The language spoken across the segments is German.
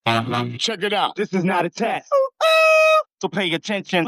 Check it out. This is not a test. So pay attention.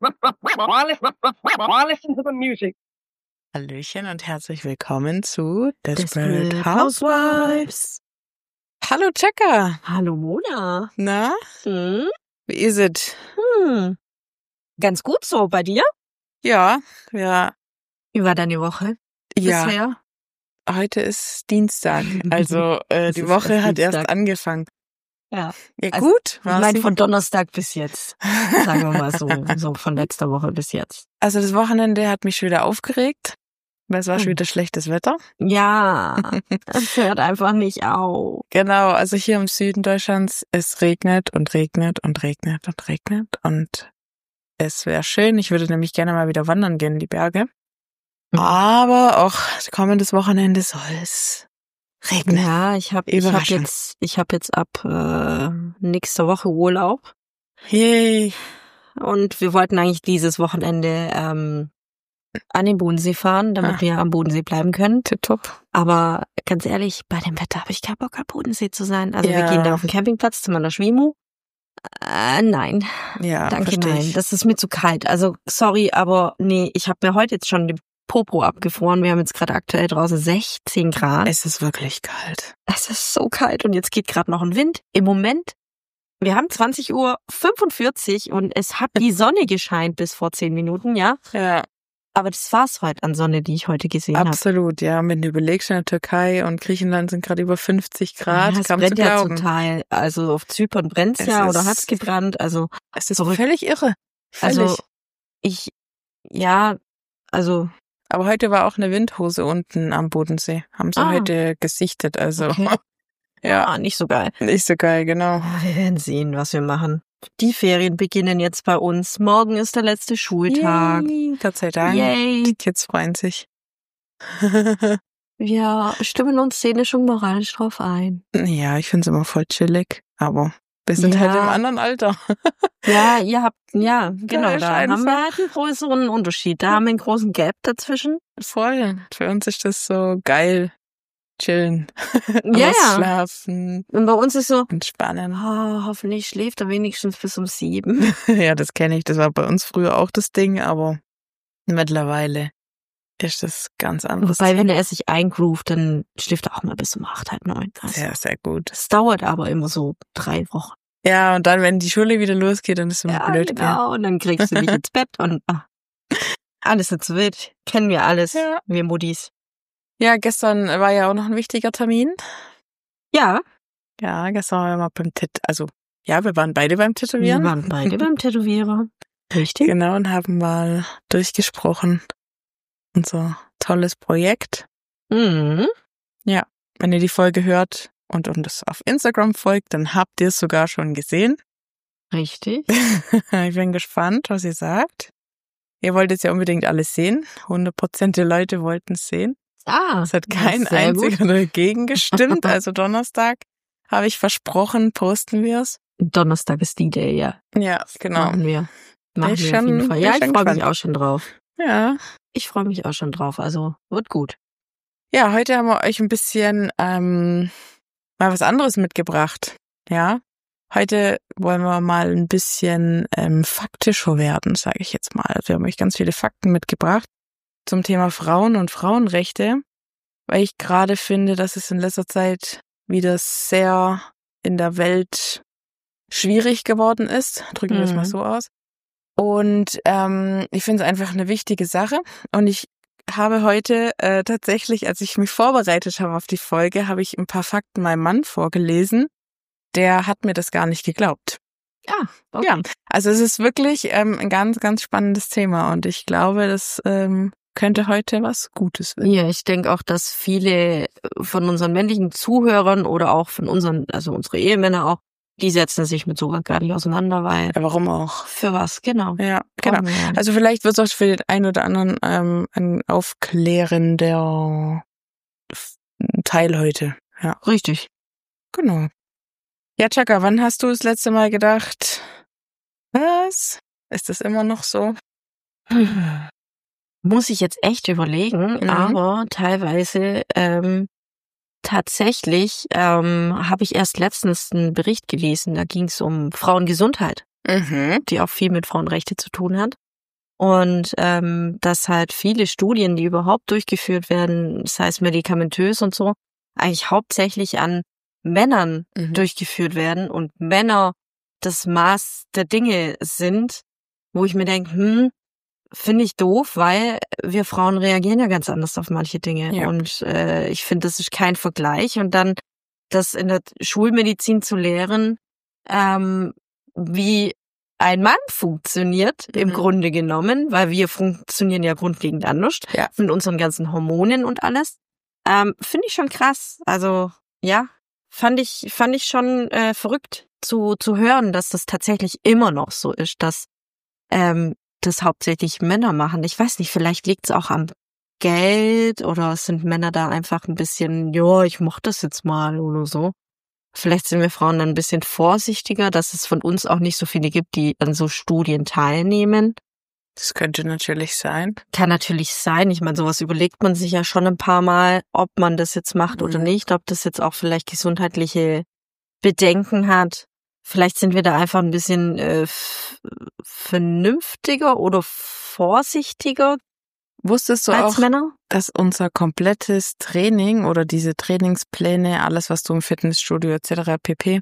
Listen to the music. Hallöchen und herzlich willkommen zu Desperate Housewives. Hallo Checker. Hallo Mona. Na, Hm? wie ist es? Ganz gut so. Bei dir? Ja, Wie war deine Woche ja. bisher? Heute ist Dienstag, also Es die ist Woche erst hat erst Dienstag. angefangen. Ja. Ja, Also, gut. Ich war's meine nicht? von Donnerstag bis jetzt. Sagen wir mal so von letzter Woche bis jetzt. Also das Wochenende hat mich schon wieder aufgeregt, weil es war schon wieder schlechtes Wetter. Ja, es hört einfach nicht auf. Genau, also hier im Süden Deutschlands, es regnet und regnet und regnet und regnet und es wäre schön. Ich würde nämlich gerne mal wieder wandern gehen in die Berge. Aber auch kommendes Wochenende soll es regnen. Ja, ich hab Überraschung. jetzt ab nächster Woche Urlaub. Yay. Und wir wollten eigentlich dieses Wochenende an den Bodensee fahren, damit wir am Bodensee bleiben können. Tipptopp. Aber ganz ehrlich, bei dem Wetter habe ich keinen Bock, am Bodensee zu sein. Also wir Ja. gehen da auf den Campingplatz zu meiner Schwimu. Nein, Ja, danke, verstehe nein. ich. Das ist mir zu kalt. Also sorry, aber nee, ich habe mir heute jetzt schon den Popo abgefroren. Wir haben jetzt gerade aktuell draußen 16 Grad. Es ist wirklich kalt. Es ist so kalt und jetzt geht gerade noch ein Wind. Im Moment, wir haben 20:45 Uhr und es hat die Sonne gescheint bis vor 10 Minuten, ja. Ja, Aber das war's heute an Sonne, die ich heute gesehen habe. absolut. Ja, wenn du überlegst, in der Türkei und Griechenland sind gerade über 50 Grad, Ja, es kaum zu brennt ja glauben. zum Teil. Also auf Zypern brennt's Es ja oder ist- hat's gebrannt. Also Es ist verrückt. völlig irre. Völlig. Also Aber heute war auch eine Windhose unten am Bodensee. Haben sie heute gesichtet, also okay. ja, Nicht so geil. nicht so geil, genau. Wir werden sehen, was wir machen. Die Ferien beginnen jetzt bei uns. Morgen ist der letzte Schultag. Yay, Gott sei Dank. Yay. Die Kids freuen sich. Wir stimmen uns szenisch und moralisch drauf ein. Ja, ich find's immer voll chillig, aber wir sind halt Ja. im anderen Alter. Ja, genau, ist da haben einfach- wir halt einen größeren Unterschied. Da haben wir einen großen Gap dazwischen. Voll. Für uns ist das so geil. Chillen. Ja, ja. Ausschlafen. Und bei uns ist so, Entspannen. hoffentlich schläft er wenigstens bis um 7. Ja, das kenne ich. Das war bei uns früher auch das Ding, aber mittlerweile ist das ganz anders. Wobei, wenn er sich eingroovt, dann schläft er auch mal bis um 8, halb 9. Also, Sehr, sehr gut. das dauert aber immer so 3 Wochen. Ja, und dann, wenn die Schule wieder losgeht, dann ist es immer Ja, blöd. genau. Und dann kriegst du dich ins Bett und alles nicht so wild. Kennen wir alles, Ja. wir Muddis. Ja, gestern war ja auch noch ein wichtiger Termin. Ja, Ja, gestern waren wir mal beim wir waren beide beim wir Tätowieren. waren beide beim Tätowierer. Richtig. Genau, und haben mal durchgesprochen. Unser tolles Projekt. Mhm. Wenn ihr die Folge hört und uns auf Instagram folgt, dann habt ihr es sogar schon gesehen. Richtig. Ich bin gespannt, was ihr sagt. Ihr wollt es ja unbedingt alles sehen. 100% der Leute wollten es sehen. Es hat kein einziger dagegen gestimmt. Also Donnerstag habe ich versprochen, posten wir es. Donnerstag ist die Day, ja. Ja, genau. Machen wir. Machen Ich wir auf jeden schon- Fall. bin Ja, ich schon freue mich gespannt. auch schon drauf. Ja. Ich freue mich auch schon drauf. Also, wird gut. Ja, heute haben wir euch ein bisschen mal was anderes mitgebracht. Ja. Heute wollen wir mal ein bisschen faktischer werden, sage ich jetzt mal. Wir haben euch ganz viele Fakten mitgebracht zum Thema Frauen und Frauenrechte, weil ich gerade finde, dass es in letzter Zeit wieder sehr in der Welt schwierig geworden ist. Drücken wir es mal so aus. Und ich finde es einfach eine wichtige Sache. Und ich habe heute tatsächlich, als ich mich vorbereitet habe auf die Folge, habe ich ein paar Fakten meinem Mann vorgelesen. Der hat mir das gar nicht geglaubt. Okay. Ja, also es ist wirklich ein ganz, ganz spannendes Thema und ich glaube, das könnte heute was Gutes werden. Ja, ich denke auch, dass viele von unseren männlichen Zuhörern oder auch von unseren, also unsere Ehemänner auch, die setzen sich mit sowas gar nicht auseinander, weil Ja, warum auch? für was, genau. Ja, genau. Brauchen wir ja nicht. Also vielleicht wird es auch für den einen oder anderen ein aufklärender Teil heute. Ja, Richtig. genau. Ja, Chaka, wann hast du das letzte Mal gedacht, was? Ist das immer noch so? Muss ich jetzt echt überlegen, Mhm. aber teilweise tatsächlich habe ich erst letztens einen Bericht gelesen, da ging es um Frauengesundheit, die auch viel mit Frauenrechte zu tun hat. Und dass halt viele Studien, die überhaupt durchgeführt werden, das heißt medikamentös und so, eigentlich hauptsächlich an Männern durchgeführt werden und Männer das Maß der Dinge sind, wo ich mir denke, finde ich doof, weil wir Frauen reagieren ja ganz anders auf manche Dinge. Ja. Und ich finde, das ist kein Vergleich. Und dann das in der Schulmedizin zu lehren, wie ein Mann funktioniert, im Grunde genommen, weil wir funktionieren ja grundlegend anders, mit unseren ganzen Hormonen und alles, finde ich schon krass. Also, ja, fand ich schon verrückt zu hören, dass das tatsächlich immer noch so ist, dass das hauptsächlich Männer machen. Ich weiß nicht, vielleicht liegt es auch am Geld oder sind Männer da einfach ein bisschen, ja, ich mach das jetzt mal oder so. Vielleicht sind wir Frauen dann ein bisschen vorsichtiger, dass es von uns auch nicht so viele gibt, die an so Studien teilnehmen. Das könnte natürlich sein. Kann natürlich sein. Ich meine, sowas überlegt man sich ja schon ein paar Mal, ob man das jetzt macht oder nicht, ob das jetzt auch vielleicht gesundheitliche Bedenken hat. Vielleicht sind wir da einfach ein bisschen vernünftiger oder vorsichtiger. Wusstest du als auch, Männer? dass unser komplettes Training oder diese Trainingspläne, alles, was du im Fitnessstudio etc. pp.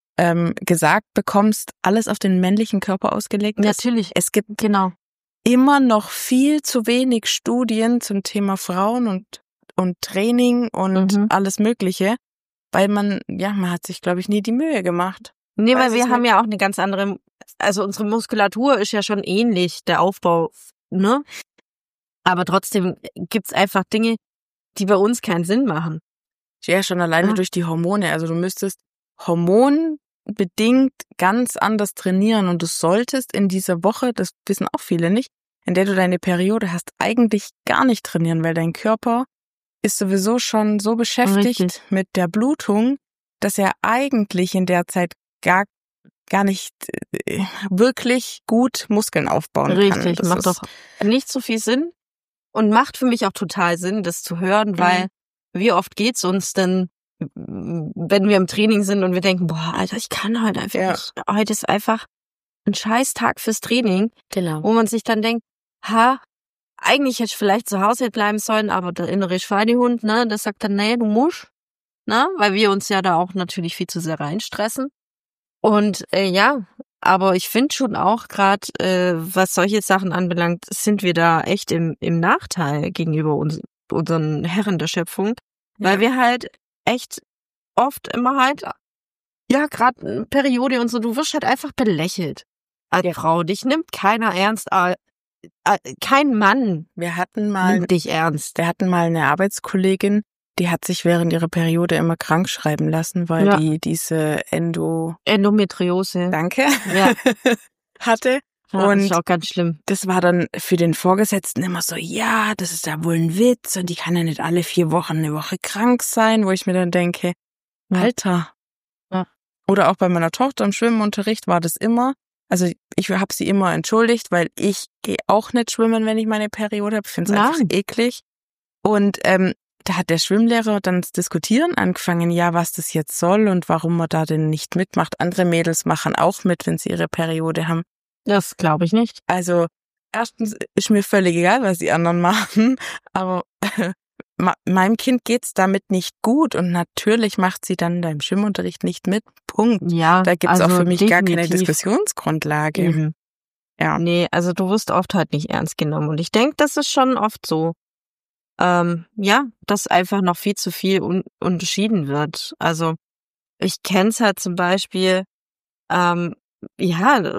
Gesagt bekommst, alles auf den männlichen Körper ausgelegt ist? Natürlich. Es gibt Genau. immer noch viel zu wenig Studien zum Thema Frauen und Training und alles Mögliche, weil man hat sich, glaube ich, nie die Mühe gemacht. Nee, weil wir haben ja auch eine ganz andere, also unsere Muskulatur ist ja schon ähnlich, der Aufbau, ne? Aber trotzdem gibt's einfach Dinge, die bei uns keinen Sinn machen. Ja, schon alleine durch die Hormone. Also du müsstest hormonbedingt ganz anders trainieren und du solltest in dieser Woche, das wissen auch viele nicht, in der du deine Periode hast, eigentlich gar nicht trainieren, weil dein Körper ist sowieso schon so beschäftigt mit der Blutung, dass er eigentlich in der Zeit gar nicht wirklich gut Muskeln aufbauen kann. Richtig, macht doch nicht so viel Sinn und macht für mich auch total Sinn, das zu hören, weil wie oft geht's uns denn, wenn wir im Training sind und wir denken, boah, Alter, ich kann heute einfach nicht. Heute ist einfach ein scheiß Tag fürs Training, wo man sich dann denkt, eigentlich hätte ich vielleicht zu Hause bleiben sollen, aber der innere Schweinehund, ne, der sagt dann, nee, du musst, ne, weil wir uns ja da auch natürlich viel zu sehr reinstressen. Und aber ich finde schon auch gerade, was solche Sachen anbelangt, sind wir da echt im Nachteil gegenüber unseren Herren der Schöpfung, weil wir halt echt oft immer halt, gerade Periode und so, du wirst halt einfach belächelt als Frau. Dich nimmt keiner ernst, kein Mann nimmt dich ernst. Wir hatten mal eine Arbeitskollegin, die hat sich während ihrer Periode immer krank schreiben lassen, weil die diese Endometriose. Danke. Ja. hatte. Ja, und das ist auch ganz schlimm. Das war dann für den Vorgesetzten immer so, ja, das ist ja wohl ein Witz und die kann ja nicht alle 4 Wochen eine Woche krank sein, wo ich mir dann denke, Alter. Ja. Oder auch bei meiner Tochter im Schwimmunterricht war das immer, also ich habe sie immer entschuldigt, weil ich gehe auch nicht schwimmen, wenn ich meine Periode habe. Ich finde es einfach eklig. Und da hat der Schwimmlehrer dann das Diskutieren angefangen, was das jetzt soll und warum man da denn nicht mitmacht. Andere Mädels machen auch mit, wenn sie ihre Periode haben. Das glaube ich nicht. Also erstens ist mir völlig egal, was die anderen machen, aber meinem Kind geht's damit nicht gut und natürlich macht sie dann beim Schwimmunterricht nicht mit. Punkt. Ja, da gibt's auch für mich definitiv gar keine Diskussionsgrundlage. Eben. Ja. Nee, also du wirst oft halt nicht ernst genommen und ich denke, das ist schon oft so. Dass einfach noch viel zu viel unterschieden wird. Also ich kenn's halt zum Beispiel, wie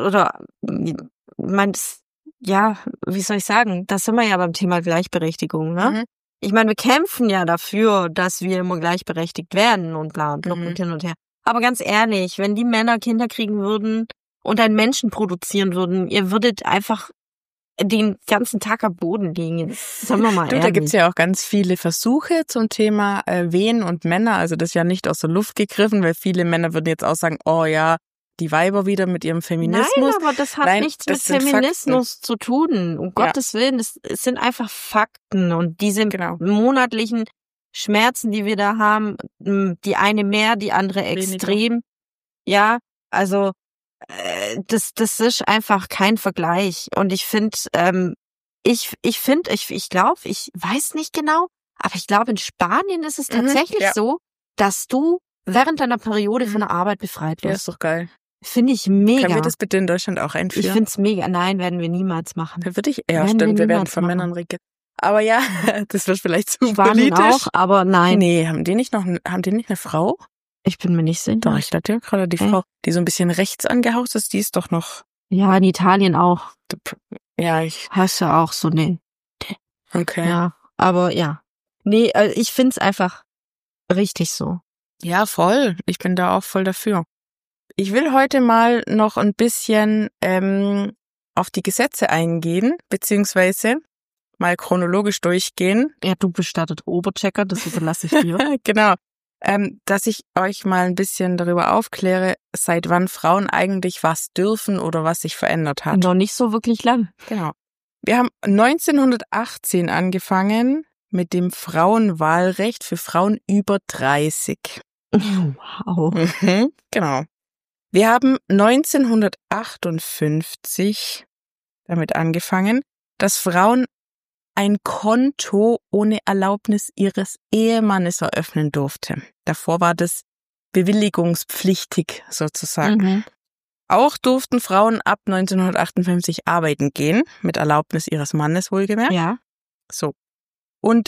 soll ich sagen, das sind wir ja beim Thema Gleichberechtigung, ne? Ich meine, wir kämpfen ja dafür, dass wir immer gleichberechtigt werden und bla und blub und hin und her. Aber ganz ehrlich, wenn die Männer Kinder kriegen würden und einen Menschen produzieren würden, ihr würdet einfach den ganzen Tag am Boden liegen. Sagen wir mal ehrlich. Da gibt's ja auch ganz viele Versuche zum Thema Wehen und Männer. Also das ist ja nicht aus der Luft gegriffen, weil viele Männer würden jetzt auch sagen, oh ja, die Weiber wieder mit ihrem Feminismus. Nein, aber das hat nichts mit Feminismus zu tun. Um Gottes Willen, das sind einfach Fakten und diese monatlichen Schmerzen, die wir da haben, die eine mehr, die andere extrem. Ja, also das ist einfach kein Vergleich. Und ich finde, ich glaube, ich weiß nicht genau, aber ich glaube, in Spanien ist es tatsächlich so, dass du während deiner Periode von der Arbeit befreit Ja, wirst. ist doch geil. Finde ich mega. Können wir das bitte in Deutschland auch einführen? Ich finde es mega. Nein, werden wir niemals machen. Da würde ich eher stimmen, wir werden von Männern regiert. Aber ja, das wird vielleicht zu Spanien politisch. auch, aber nein. Nee, haben die nicht eine Frau? Ich bin mir nicht sicher. Doch, ich dachte ja gerade, die Frau, die so ein bisschen rechts angehaucht ist, die ist doch noch. Ja, in Italien auch. Ja, Hast du auch so eine. Okay. Ja, aber ja. Nee, ich find's einfach richtig so. Ja, voll. Ich bin da auch voll dafür. Ich will heute mal noch ein bisschen auf die Gesetze eingehen, beziehungsweise mal chronologisch durchgehen. Ja, du bist da der Oberchecker, das überlasse ich dir. Genau. Dass ich euch mal ein bisschen darüber aufkläre, seit wann Frauen eigentlich was dürfen oder was sich verändert hat. Noch nicht so wirklich lang. Genau. Wir haben 1918 angefangen mit dem Frauenwahlrecht für Frauen über 30. Wow. Genau. Wir haben 1958 damit angefangen, dass Frauen ein Konto ohne Erlaubnis ihres Ehemannes eröffnen durfte. Davor war das bewilligungspflichtig sozusagen. Auch durften Frauen ab 1958 arbeiten gehen, mit Erlaubnis ihres Mannes wohlgemerkt. Ja. So. Und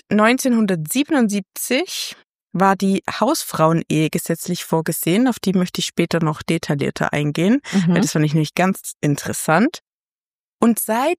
1977 war die Hausfrauenehe gesetzlich vorgesehen, auf die möchte ich später noch detaillierter eingehen, weil das fand ich nämlich ganz interessant. Und seit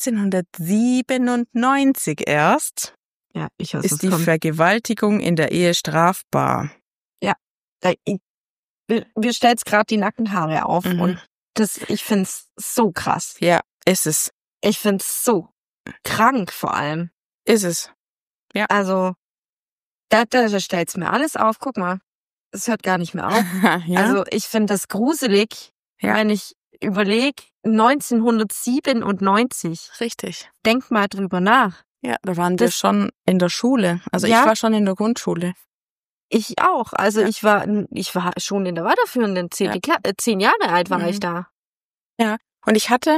1997 erst ist die Vergewaltigung in der Ehe strafbar. Ja, mir stellt's gerade die Nackenhaare auf und ich find's so krass. Ja, ist es. Ich find's so krank vor allem. Ist es. Ja. Also, da stellt's mir alles auf. Guck mal, es hört gar nicht mehr auf. Ja. Also, ich finde das gruselig, wenn ich überlege, 1997. Richtig. Denk mal drüber nach. Ja, da waren wir schon in der Schule. Also ich war schon in der Grundschule. Ich auch. Also ich war schon in der weiterführenden 10. 10 Jahre alt war ich da. Ja, und ich hatte,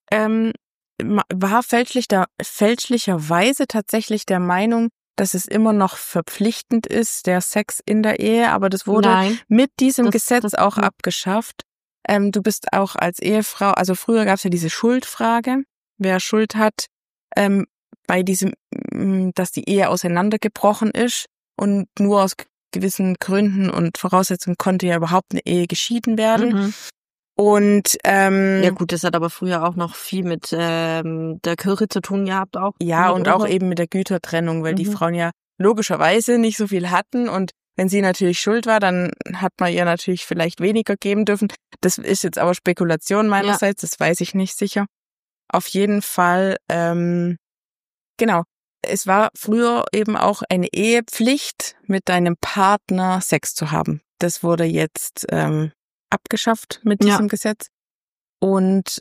war fälschlicherweise tatsächlich der Meinung, dass es immer noch verpflichtend ist, der Sex in der Ehe, aber das wurde mit diesem Gesetz auch abgeschafft. Du bist auch als Ehefrau, also früher gab es ja diese Schuldfrage, wer Schuld hat, bei diesem, dass die Ehe auseinandergebrochen ist und nur aus gewissen Gründen und Voraussetzungen konnte ja überhaupt eine Ehe geschieden werden. Und ja gut, das hat aber früher auch noch viel mit der Kirche zu tun gehabt auch. Ja, und auch eben mit der Gütertrennung, weil die Frauen ja logischerweise nicht so viel hatten und wenn sie natürlich schuld war, dann hat man ihr natürlich vielleicht weniger geben dürfen. Das ist jetzt aber Spekulation meinerseits, das weiß ich nicht sicher. Auf jeden Fall, genau. Es war früher eben auch eine Ehepflicht, mit deinem Partner Sex zu haben. Das wurde jetzt abgeschafft mit diesem Gesetz. Und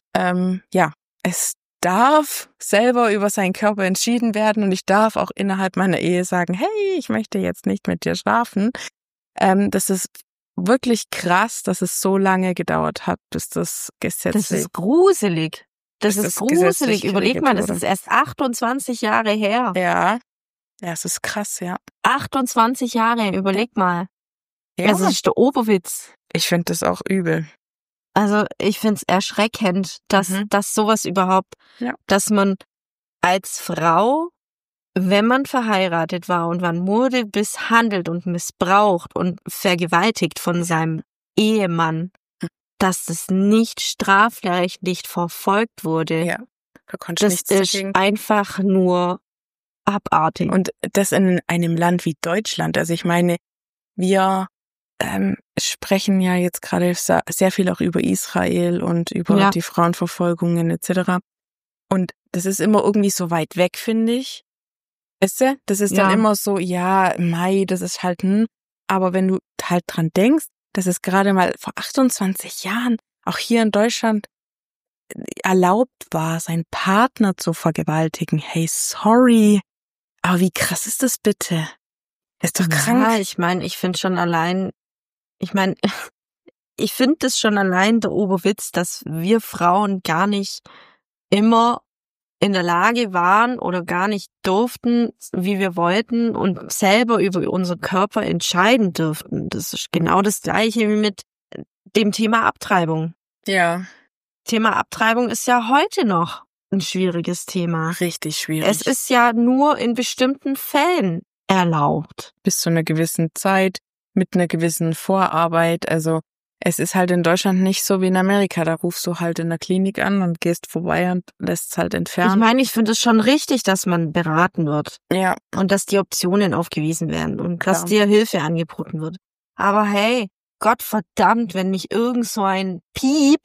es darf selber über seinen Körper entschieden werden und ich darf auch innerhalb meiner Ehe sagen, hey, ich möchte jetzt nicht mit dir schlafen. Das ist wirklich krass, dass es so lange gedauert hat, bis das Gesetz... Das ist gruselig. Das ist gruselig. Überleg mal, das ist erst 28 Jahre her. Ja, es ist krass, ja. 28 Jahre, überleg mal. Ja. Das ist der Oberwitz. Ich finde das auch übel. Also ich find's erschreckend, dass sowas überhaupt, dass man als Frau, wenn man verheiratet war und man wurde misshandelt und missbraucht und vergewaltigt von seinem Ehemann, dass das nicht strafrechtlich verfolgt wurde. Ja, da konnte ich nichts dagegen. Das ist einfach nur abartig. Und das in einem Land wie Deutschland. Also ich meine, wir sprechen ja jetzt gerade sehr viel auch über Israel und über die Frauenverfolgungen etc. Und das ist immer irgendwie so weit weg, finde ich. Weißt du? Das ist dann immer so, das ist halt aber wenn du halt dran denkst, dass es gerade mal vor 28 Jahren auch hier in Deutschland erlaubt war, seinen Partner zu vergewaltigen. Hey, sorry. Aber wie krass ist das bitte? Das ist doch krank. Ja, ich meine, ich finde das schon allein der Oberwitz, dass wir Frauen gar nicht immer in der Lage waren oder gar nicht durften, wie wir wollten und selber über unseren Körper entscheiden dürften. Das ist genau das Gleiche wie mit dem Thema Abtreibung. Ja. Thema Abtreibung ist ja heute noch ein schwieriges Thema. Richtig schwierig. Es ist ja nur in bestimmten Fällen erlaubt. Bis zu einer gewissen Zeit, mit einer gewissen Vorarbeit. Also es ist halt in Deutschland nicht so wie in Amerika. Da rufst du halt in der Klinik an und gehst vorbei und lässt es halt entfernen. Ich meine, ich finde es schon richtig, dass man beraten wird. Ja. Und dass die Optionen aufgewiesen werden und Klar. dass dir Hilfe angeboten wird. Aber hey, Gott verdammt, wenn mich irgend so ein Piep,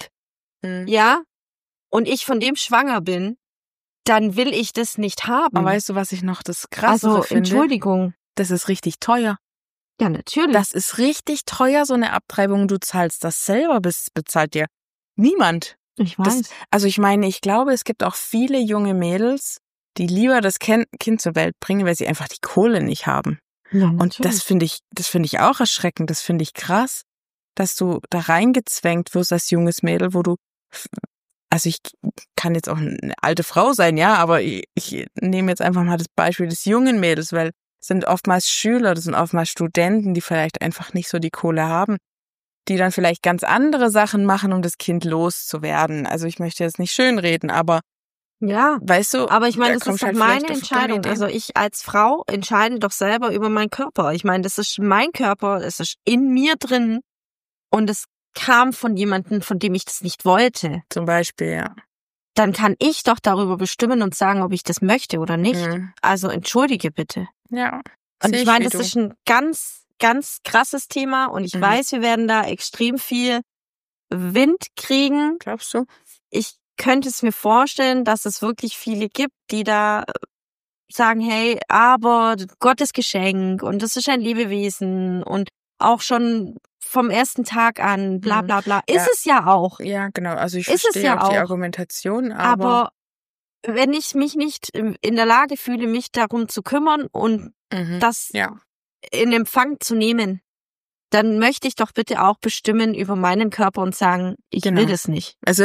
ja, und ich von dem schwanger bin, dann will ich das nicht haben. Aber weißt du, was ich noch das Krassere Also, finde? Entschuldigung. Das ist richtig teuer. Ja, natürlich. Das ist richtig teuer, so eine Abtreibung. Du zahlst das selber, bezahlt dir niemand. Ich weiß. Also ich meine, ich glaube, es gibt auch viele junge Mädels, die lieber das Kind zur Welt bringen, weil sie einfach die Kohle nicht haben. Ja, Und das finde ich auch erschreckend. Das finde ich krass, dass du da reingezwängt wirst als junges Mädel, wo du, also ich kann jetzt auch eine alte Frau sein, ja, aber ich nehme jetzt einfach mal das Beispiel des jungen Mädels, weil es sind oftmals Schüler, das sind oftmals Studenten, die vielleicht einfach nicht so die Kohle haben, die dann vielleicht ganz andere Sachen machen, um das Kind loszuwerden. Also ich möchte jetzt nicht schönreden, aber ja, weißt du, aber ich meine, das da ist kommt doch halt meine vielleicht auf Entscheidung. dumme Also Ideen. ich als Frau entscheide doch selber über meinen Körper. Ich meine, das ist mein Körper, es ist in mir drin und es kam von jemandem, von dem ich das nicht wollte. Zum Beispiel, ja. Dann kann ich doch darüber bestimmen und sagen, ob ich das möchte oder nicht. Mhm. Also entschuldige bitte. Ja. Und Sehe ich meine, wie das du. ist ein ganz, ganz krasses Thema und ich weiß, wir werden da extrem viel Wind kriegen. Glaubst du? Ich könnte es mir vorstellen, dass es wirklich viele gibt, die da sagen, hey, aber Gottes Geschenk und das ist ein Lebewesen und auch schon vom ersten Tag an, bla bla bla. Ist es ja auch. Ja, genau. Also ich Ist es verstehe ja auch die auch. Argumentation, Aber wenn ich mich nicht in der Lage fühle, mich darum zu kümmern und das ja. in Empfang zu nehmen, dann möchte ich doch bitte auch bestimmen über meinen Körper und sagen, ich Genau. will das nicht. Also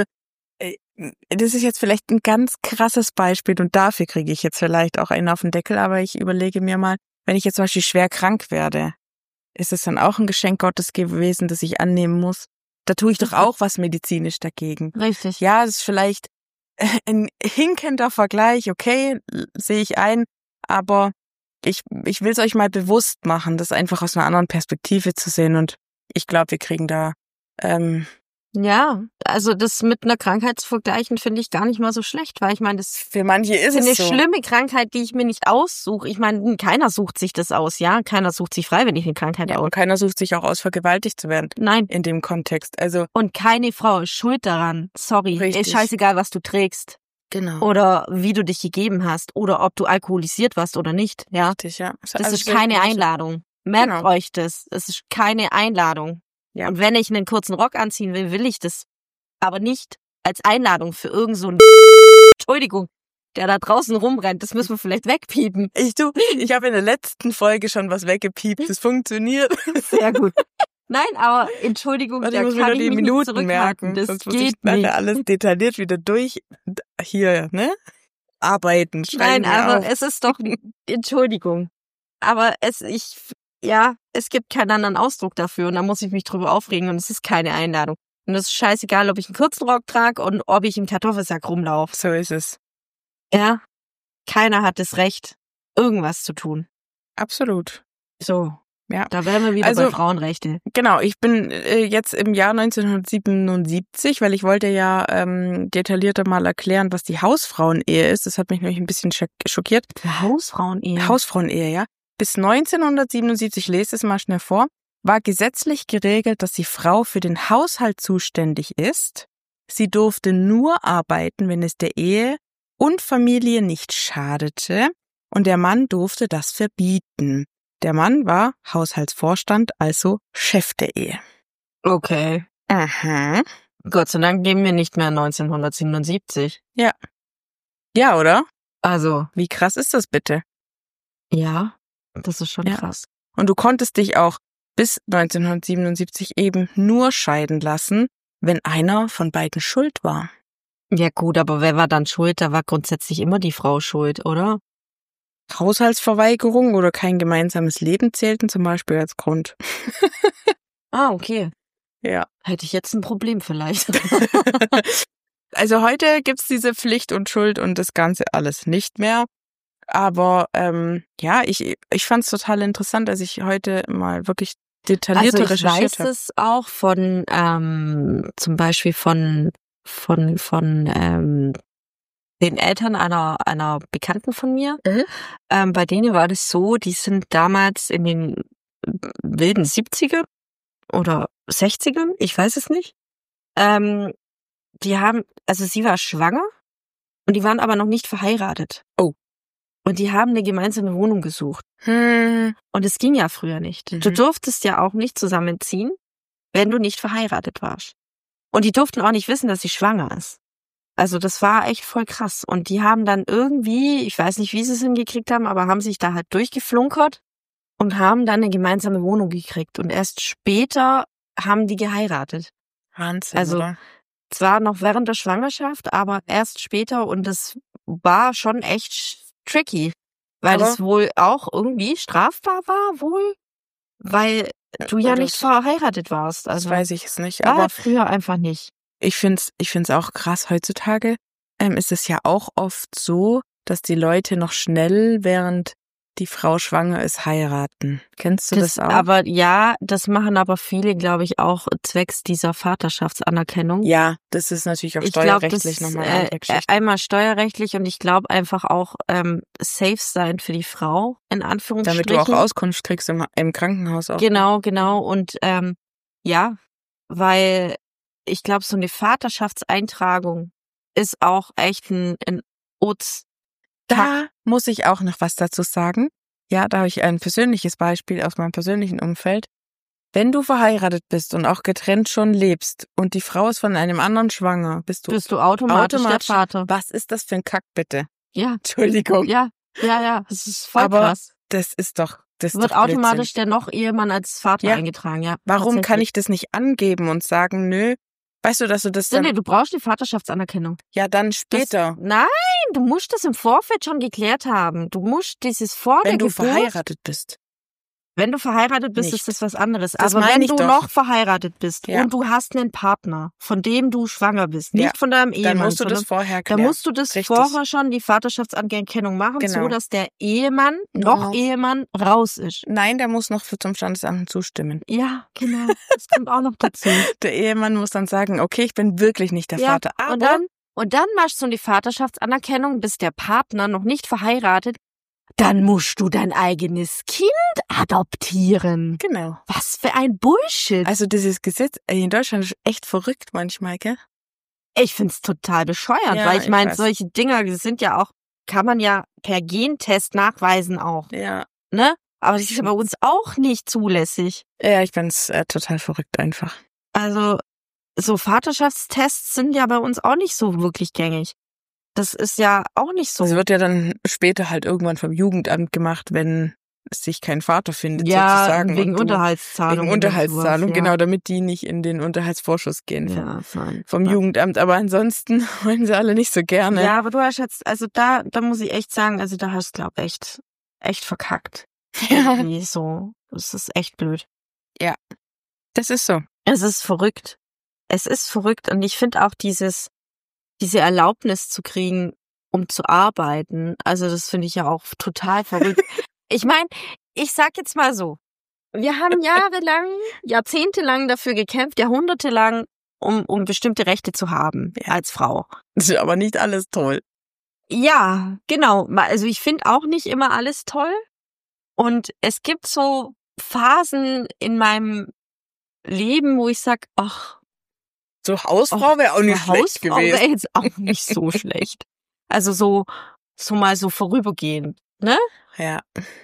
das ist jetzt vielleicht ein ganz krasses Beispiel und dafür kriege ich jetzt vielleicht auch einen auf den Deckel, aber ich überlege mir mal, wenn ich jetzt zum Beispiel schwer krank werde, ist es dann auch ein Geschenk Gottes gewesen, das ich annehmen muss? Da tue ich doch auch was medizinisch dagegen. Richtig. Ja, das ist vielleicht ein hinkender Vergleich, okay, sehe ich ein, aber ich will es euch mal bewusst machen, das einfach aus einer anderen Perspektive zu sehen und ich glaube, wir kriegen da Ja, also das mit einer Krankheit zu vergleichen, finde ich gar nicht mal so schlecht, weil ich meine, das für manche ist ist eine es so. schlimme Krankheit, die ich mir nicht aussuche. Ich meine, keiner sucht sich das aus, ja? Keiner sucht sich freiwillig eine Krankheit Ja, aus. und keiner sucht sich auch aus, vergewaltigt zu werden. Nein. In dem Kontext. Also Und keine Frau ist schuld daran. Sorry. Richtig. Ist scheißegal, was du trägst. genau. Oder wie du dich gegeben hast. Oder ob du alkoholisiert warst oder nicht, ja? Richtig, ja. Das ist keine Einladung. Merkt Genau. euch das. Es ist keine Einladung. Ja. Und wenn ich einen kurzen Rock anziehen will, will ich das. Aber nicht als Einladung für irgend so einen Entschuldigung, der da draußen rumrennt. Das müssen wir vielleicht wegpiepen. Ich habe in der letzten Folge schon was weggepiept. Das funktioniert. Sehr gut. Nein, aber Entschuldigung, Warte, da ich muss mir kann nur ich die mich nicht Minuten zurückhalten. merken. Das Sonst muss ich geht nachher nicht. alles detailliert wieder durch hier, ne? Arbeiten. Nein, schreiben wir aber auf. es ist doch Entschuldigung. Aber es gibt keinen anderen Ausdruck dafür und da muss ich mich drüber aufregen und es ist keine Einladung. Und es ist scheißegal, ob ich einen kurzen Rock trage und ob ich im Kartoffelsack rumlaufe. So ist es. Ja, keiner hat das Recht, irgendwas zu tun. Absolut. So, Ja. da wären wir wieder Also- bei Frauenrechte. Genau, ich bin jetzt im Jahr 1977, weil ich wollte ja detaillierter mal erklären, was die Hausfrauenehe ist. Das hat mich nämlich ein bisschen schockiert. Hausfrauenehe. Hausfrauenehe, ja. Bis 1977, lese es mal schnell vor, war gesetzlich geregelt, dass die Frau für den Haushalt zuständig ist. Sie durfte nur arbeiten, wenn es der Ehe und Familie nicht schadete, und der Mann durfte das verbieten. Der Mann war Haushaltsvorstand, also Chef der Ehe. Okay. Aha. Gott sei Dank leben wir nicht mehr 1977. Ja, oder? Also, Wie krass ist das bitte? ja, das ist schon Ja. krass. Und du konntest dich auch bis 1977 eben nur scheiden lassen, wenn einer von beiden schuld war. Ja gut, aber wer war dann schuld? Da war grundsätzlich immer die Frau schuld, oder? Haushaltsverweigerung oder kein gemeinsames Leben zählten zum Beispiel als Grund. Ah, okay. Ja. Hätte ich jetzt ein Problem vielleicht. Also heute gibt's diese Pflicht und Schuld und das Ganze alles nicht mehr. Aber ja, ich fand's total interessant, als ich heute mal wirklich detaillierter Also ich recherchiert weiß habe. es auch von zum Beispiel von den Eltern einer Bekannten von mir. Bei denen war das so, die sind damals in den wilden 70er oder 60ern, ich weiß es nicht. Die haben, also sie war schwanger und die waren aber noch nicht verheiratet. Oh. Und die haben eine gemeinsame Wohnung gesucht. Hm. Und es ging ja früher nicht. Du durftest ja auch nicht zusammenziehen, wenn du nicht verheiratet warst. Und die durften auch nicht wissen, dass sie schwanger ist. Also das war echt voll krass. Und die haben dann irgendwie, ich weiß nicht, wie sie es hingekriegt haben, aber haben sich da halt durchgeflunkert und haben dann eine gemeinsame Wohnung gekriegt. Und erst später haben die geheiratet. Wahnsinn, Also oder? zwar noch während der Schwangerschaft, aber erst später. Und das war schon echt tricky. Weil Aber- das wohl auch irgendwie strafbar war, wohl. Weil du ja oder nicht das- verheiratet warst. Das Also weiß ich es nicht. war Aber früher einfach nicht. ich find's auch krass. Heutzutage ist es ja auch oft so, dass die Leute noch schnell, während die Frau schwanger ist, heiraten. Kennst du das auch? Aber ja, das machen aber viele, glaube ich, auch zwecks dieser Vaterschaftsanerkennung. Ja, das ist natürlich auch Ich glaube, steuerrechtlich das nochmal eine andere Geschichte. einmal steuerrechtlich und ich glaube einfach auch safe sein für die Frau, in Anführungsstrichen. Damit du auch Auskunft kriegst im Krankenhaus auch. Genau. Und ja, weil ich glaube, so eine Vaterschaftseintragung ist auch echt ein Uts. Da muss ich auch noch was dazu sagen. Ja, da habe ich ein persönliches Beispiel aus meinem persönlichen Umfeld. Wenn du verheiratet bist und auch getrennt schon lebst und die Frau ist von einem anderen schwanger, bist du automatisch der Vater. Was ist das für ein Kack, bitte? Ja, Entschuldigung. ja, das ist voll Aber krass. das ist doch Wird automatisch der noch Ehemann als Vater Ja. eingetragen, ja. Warum kann ich das nicht angeben und sagen, nö, weißt du, dass du das dann, Nee, du brauchst die Vaterschaftsanerkennung. ja, dann später, Nein, du musst das im Vorfeld schon geklärt haben. Du musst dieses vor wenn der du Geburt. verheiratet bist. Wenn du verheiratet bist, Nicht. ist das was anderes. Das Aber meine wenn ich du doch. noch verheiratet bist Ja. und du hast einen Partner, von dem du schwanger bist, Ja. nicht von deinem Ehemann, Dann musst du sondern das vorher dann klären. musst du das Richtig. vorher schon, die Vaterschaftsanerkennung machen, Genau. so dass der Ehemann, Genau. Ehemann, raus ist. Nein, der muss noch zum Standesamt zustimmen. Ja, genau. Das kommt auch noch dazu. Der Ehemann muss dann sagen, okay, ich bin wirklich nicht der Vater. Aber Und dann machst du die Vaterschaftsanerkennung, bist der Partner noch nicht verheiratet. Dann musst du dein eigenes Kind adoptieren. genau. Was für ein Bullshit. Also dieses Gesetz in Deutschland ist echt verrückt manchmal, gell? Ich find's total bescheuert, Ja, weil ich ich meine, weiß. solche Dinger, die sind ja auch, kann man ja per Gentest nachweisen auch, Ja. ne? Aber das ist ja bei uns auch nicht zulässig. Ja, ich find's total verrückt einfach. Also, so Vaterschaftstests sind ja bei uns auch nicht so wirklich gängig. Das ist ja auch nicht so. Das wird ja dann später halt irgendwann vom Jugendamt gemacht, wenn sich kein Vater findet, ja, sozusagen. wegen und du- Unterhaltszahlung. Wegen oder Unterhaltszahlung, sowas, genau, damit die nicht in den Unterhaltsvorschuss gehen Ja, fein. vom Jugendamt. Aber ansonsten wollen sie alle nicht so gerne. Ja, aber du hast jetzt, also da muss ich echt sagen, also da hast du, glaube ich, echt verkackt. Ja. Irgendwie so. Das ist echt blöd. Das ist so. Es ist verrückt. Es ist verrückt und ich finde auch diese Erlaubnis zu kriegen, um zu arbeiten, also das finde ich ja auch total verrückt. Ich meine, ich sag jetzt mal so, wir haben jahrzehntelang dafür gekämpft, jahrhundertelang, um bestimmte Rechte zu haben als Frau. Das ist aber nicht alles toll. Ja, genau. Also ich finde auch nicht immer alles toll. Und es gibt so Phasen in meinem Leben, wo ich sag, ach, So Hausfrau wäre auch nicht schlecht Hausfrau gewesen. wäre jetzt auch nicht so schlecht. Also so mal so vorübergehend, ne? Ja.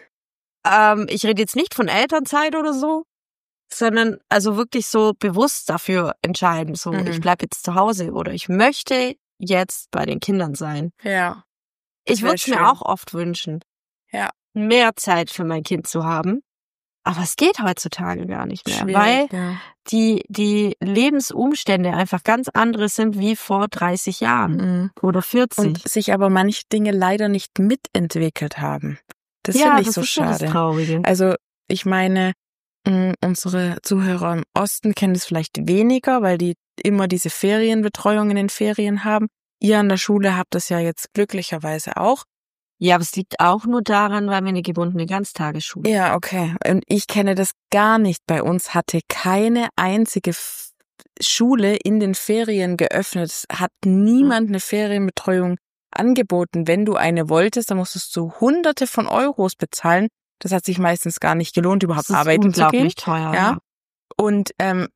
Ich rede jetzt nicht von Elternzeit oder so, sondern also wirklich so bewusst dafür entscheiden, so Mhm. ich bleib jetzt zu Hause oder ich möchte jetzt bei den Kindern sein. Ja. Ich wär würde es schön. mir auch oft wünschen, Ja. mehr Zeit für mein Kind zu haben. Aber es geht heutzutage gar nicht mehr, Schwierig, weil ja. die Lebensumstände einfach ganz andere sind wie vor 30 Jahren Mhm. oder 40. Und sich aber manche Dinge leider nicht mitentwickelt haben. Das ja, finde ich das so ist ja das schade. Traurige. Also ich meine, unsere Zuhörer im Osten kennen es vielleicht weniger, weil die immer diese Ferienbetreuung in den Ferien haben. Ihr an der Schule habt das ja jetzt glücklicherweise auch. Ja, aber es liegt auch nur daran, weil wir eine gebundene Ganztagesschule haben. Ja, okay. Und ich kenne das gar nicht. Bei uns hatte keine einzige Schule in den Ferien geöffnet. Es hat niemand eine Ferienbetreuung angeboten. Wenn du eine wolltest, dann musstest du Hunderte von Euros bezahlen. Das hat sich meistens gar nicht gelohnt, überhaupt Das ist arbeiten zu gehen. unglaublich teuer. Ja. Und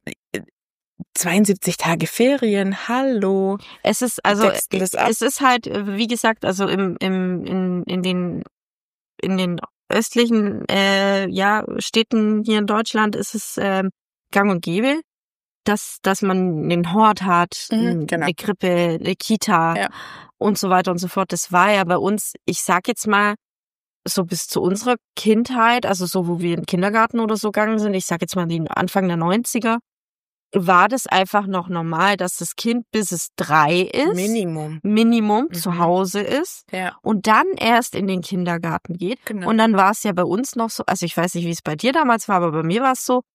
72 Tage Ferien, hallo. Es ist also Deckst du das ab? es ist halt wie gesagt, also in den östlichen Städten hier in Deutschland ist es gang und gäbe, dass man einen Hort hat, Genau. eine Krippe, eine Kita Ja. und so weiter und so fort. Das war ja bei uns, ich sag jetzt mal, so bis zu unserer Kindheit, also so, wo wir in den Kindergarten oder so gegangen sind, ich sag jetzt mal den Anfang der 90er, war das einfach noch normal, dass das Kind, bis es 3 ist, Minimum zu Hause ist Ja. und dann erst in den Kindergarten geht. Genau. Und dann war es ja bei uns noch so, also ich weiß nicht, wie es bei dir damals war, aber bei mir war es so,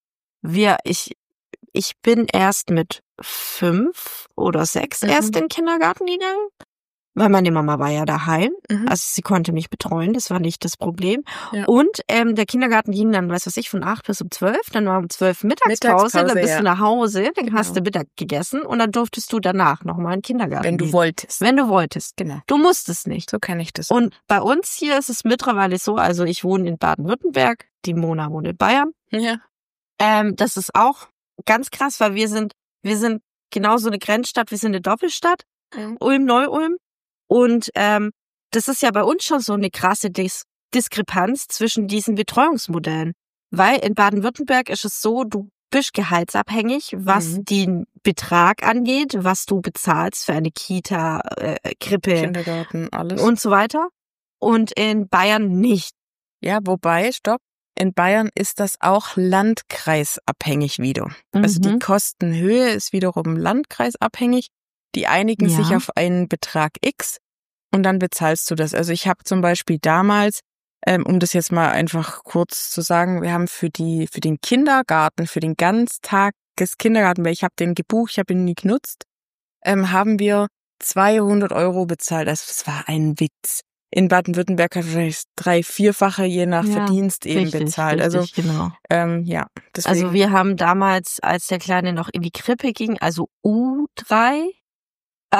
ich bin erst mit 5 oder 6 erst in den Kindergarten gegangen, weil meine Mama war ja daheim. Also sie konnte mich betreuen, das war nicht das Problem. Ja. Und der Kindergarten ging dann, weiß was ich, von 8 bis um 12. Dann war um 12 Mittagspause, dann bist du nach Hause, dann hast du Mittag gegessen und dann durftest du danach nochmal in den Kindergarten Wenn du gehen. wolltest. Wenn du wolltest. Genau. Du musstest nicht. So kenne ich das. Und bei uns hier ist es mittlerweile so, also ich wohne in Baden-Württemberg, die Mona wohnt in Bayern. Ja. Das ist auch ganz krass, weil wir sind genauso eine Grenzstadt, wir sind eine Doppelstadt, Ulm, Neu-Ulm. Und das ist ja bei uns schon so eine krasse Diskrepanz zwischen diesen Betreuungsmodellen. Weil in Baden-Württemberg ist es so, du bist gehaltsabhängig, was den Betrag angeht, was du bezahlst für eine Kita, Krippe, Kindergarten, alles. und so weiter. Und in Bayern nicht. Ja, wobei, stopp. In Bayern ist das auch landkreisabhängig wieder. Also die Kostenhöhe ist wiederum landkreisabhängig. Die einigen sich auf einen Betrag X und dann bezahlst du das. Also ich habe zum Beispiel damals, um das jetzt mal einfach kurz zu sagen, wir haben für den Kindergarten, für den Ganztageskindergarten, weil ich habe den gebucht, ich habe ihn nie genutzt, haben wir 200 Euro bezahlt. Also das war ein Witz. In Baden-Württemberg hat wahrscheinlich 3-4-fache je nach Verdienst eben bezahlt. Richtig, also genau. ja. Deswegen. Also wir haben damals, als der Kleine noch in die Krippe ging, also U3, es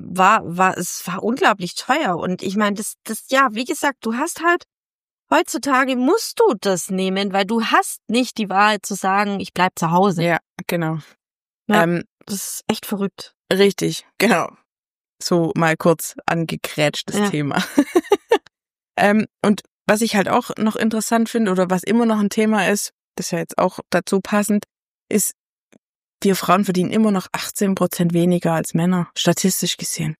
war unglaublich teuer. Und ich meine, das, ja, wie gesagt, du hast halt, heutzutage musst du das nehmen, weil du hast nicht die Wahl zu sagen, ich bleib zu Hause. Ja, genau. Ja, das ist echt verrückt. Richtig, genau. So mal kurz angekrätschtes Thema. Und was ich halt auch noch interessant finde oder was immer noch ein Thema ist, das ist ja jetzt auch dazu passend, ist, wir Frauen verdienen immer noch 18% weniger als Männer, statistisch gesehen.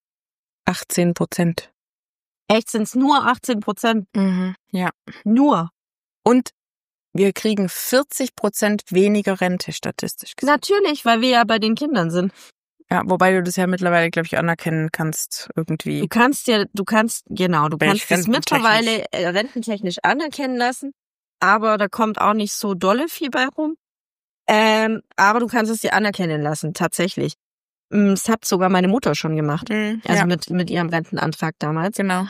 18%. Echt, sind's nur 18%? Ja. Nur. Und wir kriegen 40% weniger Rente, statistisch gesehen. Natürlich, weil wir ja bei den Kindern sind. Ja, wobei du das ja mittlerweile, glaube ich, anerkennen kannst irgendwie. Du kannst das mittlerweile rententechnisch anerkennen lassen, aber da kommt auch nicht so dolle viel bei rum. Aber du kannst es dir anerkennen lassen, tatsächlich. Das hat sogar meine Mutter schon gemacht. Also mit ihrem Rentenantrag damals. Genau.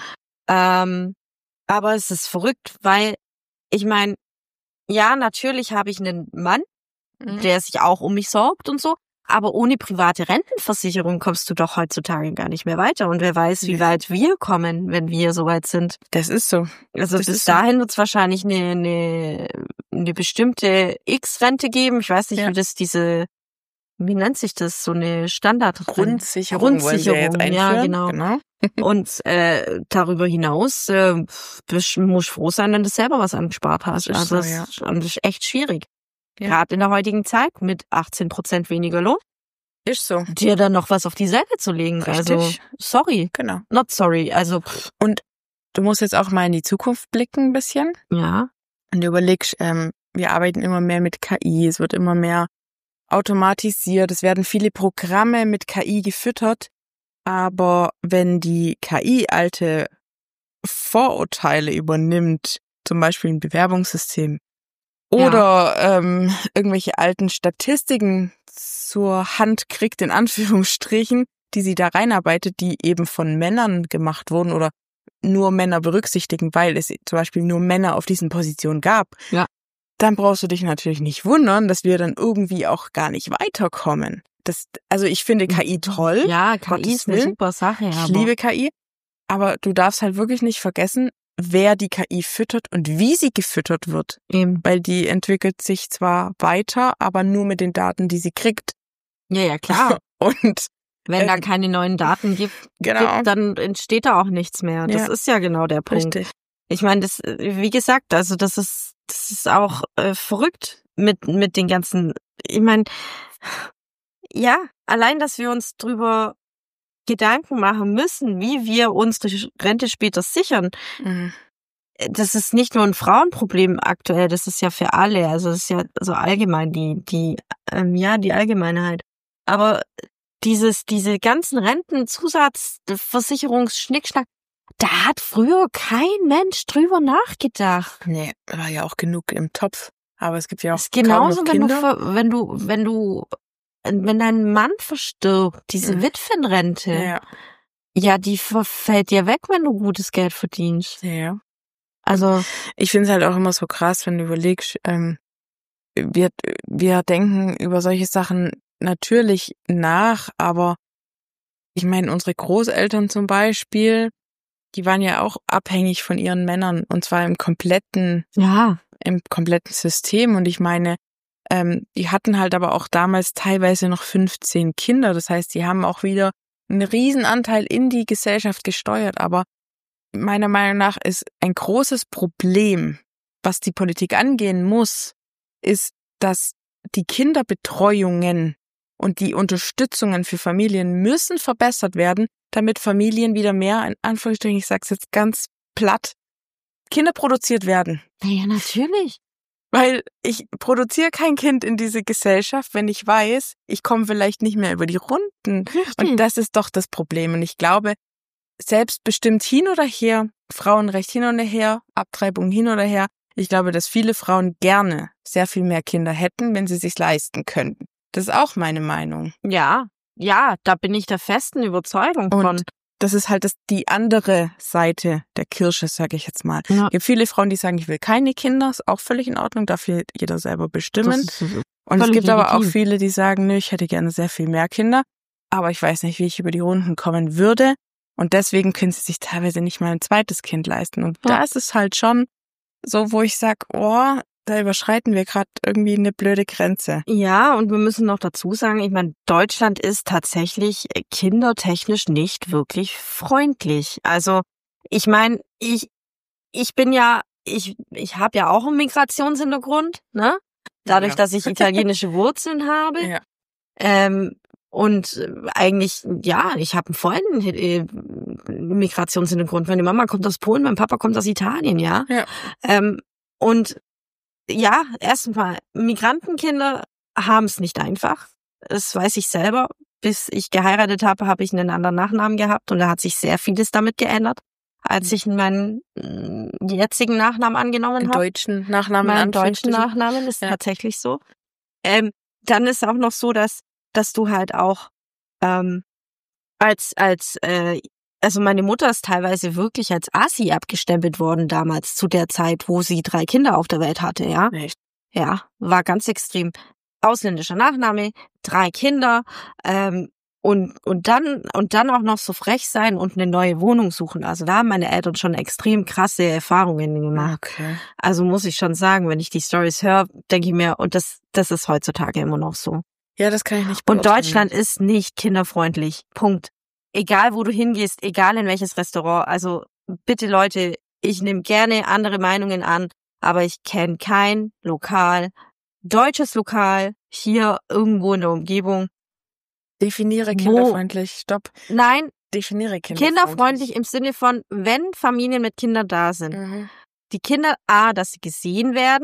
Aber es ist verrückt, weil, ich meine, ja, natürlich habe ich einen Mann, der sich auch um mich sorgt und so, aber ohne private Rentenversicherung kommst du doch heutzutage gar nicht mehr weiter. Und wer weiß, wie weit wir kommen, wenn wir so weit sind. Das ist so. Also bis dahin wird es wahrscheinlich eine bestimmte X-Rente geben. Ich weiß nicht, wie nennt sich das? So eine Grundsicherung wollen wir jetzt einführen. Ja, genau. Und darüber hinaus musst du froh sein, wenn du selber was angespart hast. Also das ist echt schwierig. Ja. Gerade in der heutigen Zeit mit 18% weniger Lohn. Ist so. Dir dann noch was auf die Seite zu legen. Richtig. Also, sorry. Genau. Not sorry. Also. Und du musst jetzt auch mal in die Zukunft blicken ein bisschen. Ja. Und du überlegst, wir arbeiten immer mehr mit KI, es wird immer mehr automatisiert, es werden viele Programme mit KI gefüttert, aber wenn die KI alte Vorurteile übernimmt, zum Beispiel ein Bewerbungssystem oder irgendwelche alten Statistiken zur Hand kriegt, in Anführungsstrichen, die sie da reinarbeitet, die eben von Männern gemacht wurden oder nur Männer berücksichtigen, weil es zum Beispiel nur Männer auf diesen Positionen gab, dann brauchst du dich natürlich nicht wundern, dass wir dann irgendwie auch gar nicht weiterkommen. Also ich finde KI toll. Ja, KI ist eine super Sache. Ich liebe KI, aber du darfst halt wirklich nicht vergessen, wer die KI füttert und wie sie gefüttert wird. Eben. Weil die entwickelt sich zwar weiter, aber nur mit den Daten, die sie kriegt. Ja, klar. Und wenn da keine neuen Daten gibt, dann entsteht da auch nichts mehr. Das ist ja genau der Punkt. Richtig. Ich meine, das, wie gesagt, also das ist auch verrückt mit den ganzen, ich meine, ja, allein, dass wir uns drüber Gedanken machen müssen, wie wir unsere Rente später sichern. Mhm. Das ist nicht nur ein Frauenproblem aktuell, das ist ja für alle, also das ist ja so allgemein die Allgemeinheit. Aber diese ganzen Rentenzusatzversicherungsschnickschnack, da hat früher kein Mensch drüber nachgedacht. Nee, war ja auch genug im Topf. Aber es gibt ja auch ist genauso, kaum noch Kinder. Wenn dein Mann verstirbt, diese Witwenrente, die fällt dir weg, wenn du gutes Geld verdienst. Ja. Also ich finde es halt auch immer so krass, wenn du überlegst, wir denken über solche Sachen natürlich nach, aber ich meine, unsere Großeltern zum Beispiel, die waren ja auch abhängig von ihren Männern und zwar im kompletten System. Und ich meine, die hatten halt aber auch damals teilweise noch 15 Kinder. Das heißt, die haben auch wieder einen Riesenanteil in die Gesellschaft gesteuert. Aber meiner Meinung nach ist ein großes Problem, was die Politik angehen muss, ist, dass die Kinderbetreuungen und die Unterstützungen für Familien müssen verbessert werden, damit Familien wieder mehr, in Anführungsstrichen, ich sag's jetzt ganz platt, Kinder produziert werden. Ja, natürlich. Weil ich produziere kein Kind in diese Gesellschaft, wenn ich weiß, ich komme vielleicht nicht mehr über die Runden. Richtig. Und das ist doch das Problem. Und ich glaube, selbstbestimmt hin oder her, Frauenrecht hin oder her, Abtreibung hin oder her, ich glaube, dass viele Frauen gerne sehr viel mehr Kinder hätten, wenn sie sich's leisten könnten. Das ist auch meine Meinung. Ja, da bin ich der festen Überzeugung von. Und das ist halt die andere Seite der Kirsche, sage ich jetzt mal. Ja. Es gibt viele Frauen, die sagen, ich will keine Kinder, ist auch völlig in Ordnung, darf jeder selber bestimmen. Und es gibt aber auch viele, die sagen, nö, ich hätte gerne sehr viel mehr Kinder, aber ich weiß nicht, wie ich über die Runden kommen würde. Und deswegen können sie sich teilweise nicht mal ein zweites Kind leisten. Und da ist es halt schon so, wo ich sag, da überschreiten wir gerade irgendwie eine blöde Grenze. Ja, und wir müssen noch dazu sagen, ich meine, Deutschland ist tatsächlich kindertechnisch nicht wirklich freundlich. Also, ich meine, ich habe ja auch einen Migrationshintergrund, ne? Dadurch, dass ich italienische Wurzeln habe. Ja. Und eigentlich, ich habe einen Freund Migrationshintergrund. Meine Mama kommt aus Polen, mein Papa kommt aus Italien, ja. Und ja, erstmal, Migrantenkinder haben es nicht einfach. Das weiß ich selber. Bis ich geheiratet habe, habe ich einen anderen Nachnamen gehabt und da hat sich sehr vieles damit geändert, als ich meinen jetzigen Nachnamen angenommen habe. Deutschen Nachnamen. Mein deutschen Nachnamen ist tatsächlich so. Dann ist auch noch so, dass du halt auch also meine Mutter ist teilweise wirklich als Assi abgestempelt worden damals, zu der Zeit, wo sie 3 Kinder auf der Welt hatte, ja. Echt? Ja, war ganz extrem. Ausländischer Nachname, 3 Kinder, und dann auch noch so frech sein und eine neue Wohnung suchen. Also da haben meine Eltern schon extrem krasse Erfahrungen gemacht. Okay. Also muss ich schon sagen, wenn ich die Storys höre, denke ich mir, und das ist heutzutage immer noch so. Ja, das kann ich nicht beurteilen. Und Deutschland ist nicht kinderfreundlich. Punkt. Egal, wo du hingehst, egal in welches Restaurant. Also bitte Leute, ich nehme gerne andere Meinungen an, aber ich kenne kein deutsches Lokal, hier irgendwo in der Umgebung. Definiere kinderfreundlich. Stopp. Nein. Definiere kinderfreundlich. Kinderfreundlich im Sinne von, wenn Familien mit Kindern da sind. Die Kinder, dass sie gesehen werden,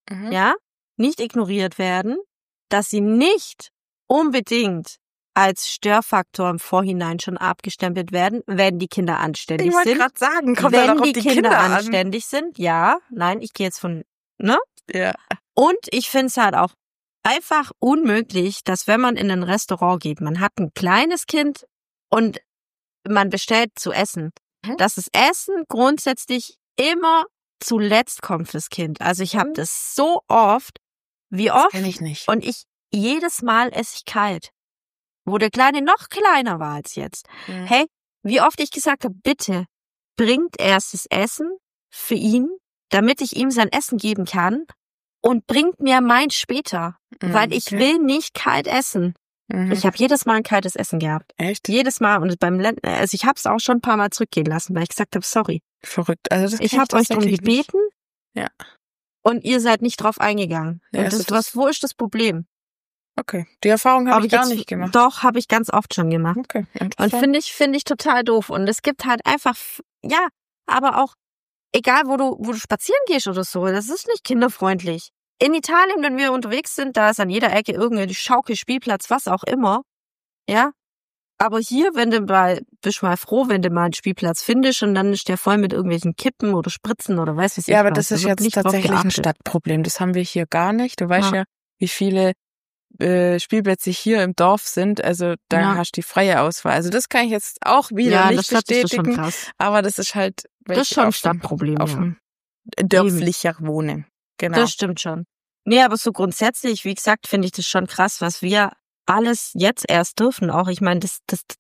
ja, nicht ignoriert werden, dass sie nicht unbedingt als Störfaktor im Vorhinein schon abgestempelt werden, wenn die Kinder anständig Ich wollte sind. gerade sagen, kommt Wenn dann auch auf die die Kinder Kinder an. anständig sind, ja, nein, ich gehe jetzt von, ne? Ja. Und ich finde es halt auch einfach unmöglich, dass wenn man in ein Restaurant geht, man hat ein kleines Kind und man bestellt zu essen, dass das Essen grundsätzlich immer zuletzt kommt fürs Kind. Also ich habe das so oft, wie oft, Kenn ich nicht. und jedes Mal esse ich kalt, wo der Kleine noch kleiner war als jetzt. Hey, wie oft ich gesagt habe, bitte bringt erst das Essen für ihn, damit ich ihm sein Essen geben kann, und bringt mir meins später, weil ich will nicht kalt essen. Ich habe jedes Mal ein kaltes Essen gehabt. Echt? Jedes Mal. Und also ich habe es auch schon ein paar Mal zurückgehen lassen, weil ich gesagt habe, sorry. Verrückt. Also das Ich habe euch darum gebeten, Ja. und ihr seid nicht drauf eingegangen. Ja, und also wo ist das Problem? Okay. Die Erfahrung habe ich gar nicht gemacht. Doch, habe ich ganz oft schon gemacht. Okay. Und finde ich total doof. Und es gibt halt einfach, ja, aber auch, egal wo du spazieren gehst oder so, das ist nicht kinderfreundlich. In Italien, wenn wir unterwegs sind, da ist an jeder Ecke irgendein Schaukel, Spielplatz, was auch immer. Ja. Aber hier, bist du mal froh, wenn du mal einen Spielplatz findest, und dann ist der voll mit irgendwelchen Kippen oder Spritzen oder weiß was ich. Ja, aber was. das ist Da wird jetzt nicht drauf tatsächlich ein geachtet. Stadtproblem. Das haben wir hier gar nicht. Du weißt ja, wie viele Spielplätze hier im Dorf sind. Also da hast du die freie Auswahl. Also das kann ich jetzt auch wieder nicht das ist bestätigen. schon krass. Aber das ist halt Das ist schon ein Stadtproblem, auf ja. dem dörflicher Wohnen. Genau. Das stimmt schon. Nee, aber so grundsätzlich, wie gesagt, finde ich das schon krass, was wir alles jetzt erst dürfen. Auch, ich meine, das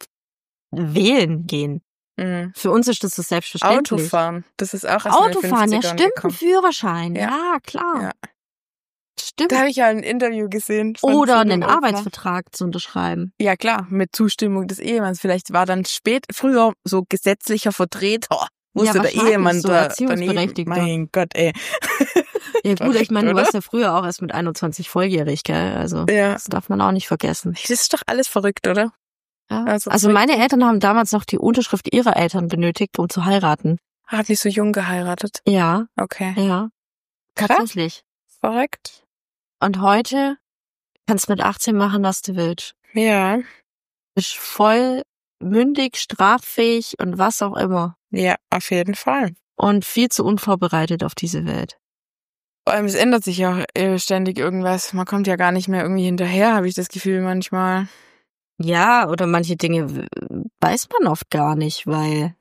Wählen gehen. Für uns ist das so selbstverständlich. Autofahren. Das ist auch erst in den Autofahren, ja 50ern stimmt, ein gekommen. Führerschein. Ja. Ja, klar. Ja. Stimmt. Da habe ich ja ein Interview gesehen. von Oder einem einen Opa. Arbeitsvertrag zu unterschreiben. Ja, klar, mit Zustimmung des Ehemanns. Vielleicht war dann früher so gesetzlicher Vertreter. Musste der wahrscheinlich Ehemann so da daneben. Erziehungsberechtigter. Mein Gott, ey. Ja gut, Verrückt, ich meine, du oder? warst ja früher auch erst mit 21 volljährig, gell? Also Ja. das darf man auch nicht vergessen. Das ist doch alles verrückt, oder? Ja. Also Also meine Eltern haben damals noch die Unterschrift ihrer Eltern benötigt, um zu heiraten. Hat nicht so jung geheiratet. Ja, Okay. ja. Krass. Tatsächlich. Verrückt. Und heute kannst du mit 18 machen, was du willst. Ja. Bist voll mündig, straffähig und was auch immer. Ja, auf jeden Fall. Und viel zu unvorbereitet auf diese Welt. Vor allem, es ändert sich ja ständig irgendwas. Man kommt ja gar nicht mehr irgendwie hinterher, habe ich das Gefühl manchmal. Ja, oder manche Dinge weiß man oft gar nicht, weil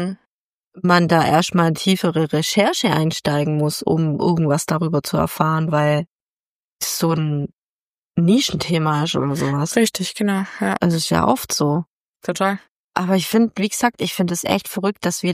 man da erstmal in tiefere Recherche einsteigen muss, um irgendwas darüber zu erfahren, weil es so ein Nischenthema ist oder sowas. Richtig, genau. Ja, Also ist ja oft so. total. Aber ich finde, wie gesagt, ich finde es echt verrückt, dass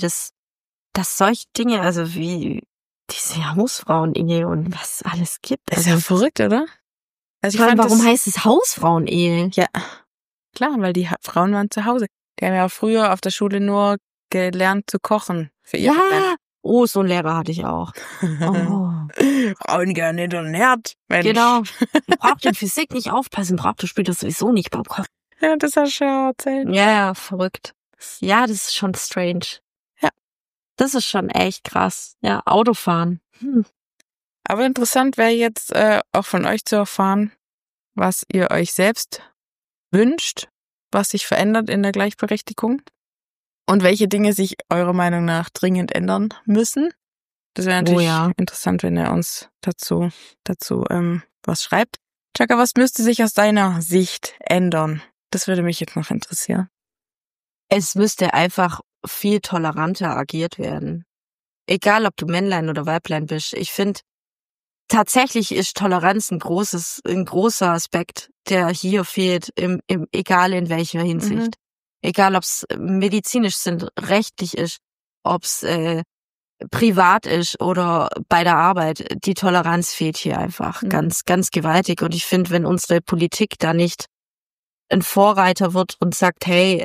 solche Dinge, also wie diese Hausfrauen-Ehe und was alles gibt. Das ist ja verrückt, oder? Also ich meine, fand warum das- heißt es Hausfrauen-Ehe? Ja, klar, weil die Frauen waren zu Hause. Die haben ja früher auf der Schule nur gelernt zu kochen für ihre Ja. Oh, so einen Lehrer hatte ich auch. Oh. Frauen gerne in den Herd. Mensch. Genau. Ihr braucht in Physik nicht aufpassen, braucht ihr später sowieso nicht beim Kochen. Ja, das hast du ja erzählt. Ja, verrückt. Ja, das ist schon strange. Ja. Das ist schon echt krass. Ja, Autofahren. Aber interessant wäre jetzt auch von euch zu erfahren, was ihr euch selbst wünscht, was sich verändert in der Gleichberechtigung und welche Dinge sich eurer Meinung nach dringend ändern müssen. Das wäre natürlich interessant, wenn ihr uns dazu was schreibt. Chaka, was müsste sich aus deiner Sicht ändern? Das würde mich jetzt noch interessieren. Es müsste einfach viel toleranter agiert werden. Egal, ob du Männlein oder Weiblein bist. Ich finde, tatsächlich ist Toleranz ein großer Aspekt, der hier fehlt, egal in welcher Hinsicht. Egal, ob es medizinisch sind, rechtlich ist, ob es privat ist oder bei der Arbeit. Die Toleranz fehlt hier einfach ganz, ganz gewaltig. Und ich finde, wenn unsere Politik da nicht ein Vorreiter wird und sagt, hey,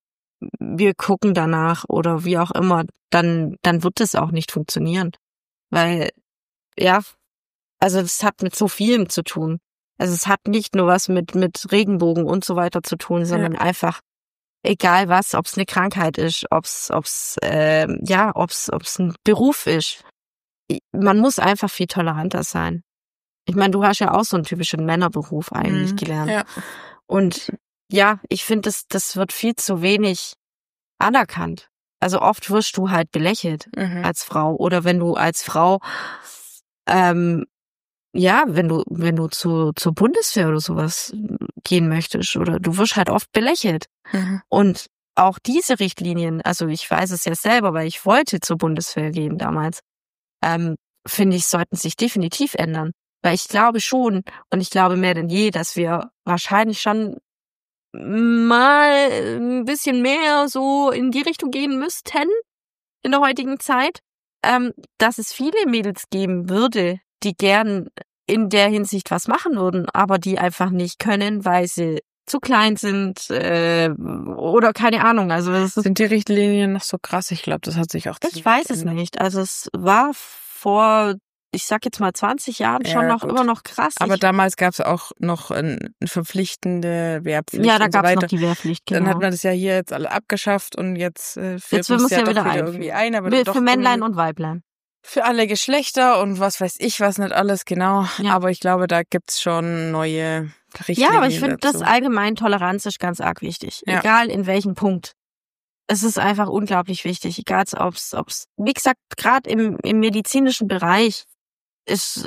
wir gucken danach oder wie auch immer, dann wird es auch nicht funktionieren. Weil, ja, also es hat mit so vielem zu tun. Also es hat nicht nur was mit Regenbogen und so weiter zu tun, sondern einfach, egal was, ob es eine Krankheit ist, ob es ein Beruf ist. Man muss einfach viel toleranter sein. Ich meine, du hast ja auch so einen typischen Männerberuf eigentlich gelernt. Ja. Und ja, ich finde, das wird viel zu wenig anerkannt. Also oft wirst du halt belächelt als Frau. Oder wenn du als Frau, wenn du zur Bundeswehr oder sowas gehen möchtest, oder du wirst halt oft belächelt. Und auch diese Richtlinien, also ich weiß es ja selber, weil ich wollte zur Bundeswehr gehen damals, finde ich, sollten sich definitiv ändern. Weil ich glaube schon, und ich glaube mehr denn je, dass wir wahrscheinlich schon mal ein bisschen mehr so in die Richtung gehen müssten in der heutigen Zeit, dass es viele Mädels geben würde, die gern in der Hinsicht was machen würden, aber die einfach nicht können, weil sie zu klein sind oder keine Ahnung. Also es ist, sind die Richtlinien noch so krass? Ich glaube, das hat sich auch ich weiß es nicht. Also es war vor, ich sag jetzt mal 20 Jahren schon noch gut. immer noch krass. Aber damals gab es auch noch eine verpflichtende Wehrpflicht. Ja, da und so gab es weiter. noch die Wehrpflicht, genau. Dann hat man das ja hier jetzt alle abgeschafft und jetzt führt will man es ja ja doch wieder wieder einführen. irgendwie ein. Aber Für doch Männlein irgendwie und Weiblein. für alle Geschlechter und was weiß ich, was nicht alles genau. Ja. Aber ich glaube, da gibt's schon neue Richtlinien. Ja, aber ich finde, dazu. das allgemein Toleranz ist ganz arg wichtig. Ja. Egal in welchem Punkt. Es ist einfach unglaublich wichtig. Egal, ob's, wie gesagt, gerade im medizinischen Bereich ist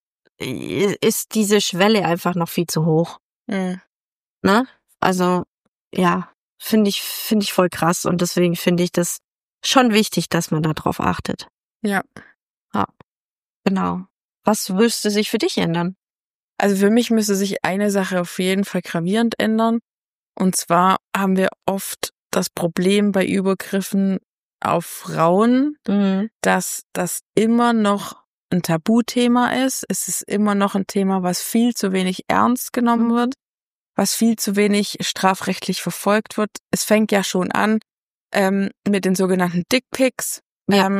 diese Schwelle einfach noch viel zu hoch. Mhm. Ne? Also, ja, finde ich voll krass und deswegen finde ich das schon wichtig, dass man da drauf achtet. Ja. Ja, genau. Was müsste sich für dich ändern? Also für mich müsste sich eine Sache auf jeden Fall gravierend ändern. Und zwar haben wir oft das Problem bei Übergriffen auf Frauen, dass das immer noch ein Tabuthema ist. Es ist immer noch ein Thema, was viel zu wenig ernst genommen wird, was viel zu wenig strafrechtlich verfolgt wird. Es fängt ja schon an mit den sogenannten Dickpics. Ja.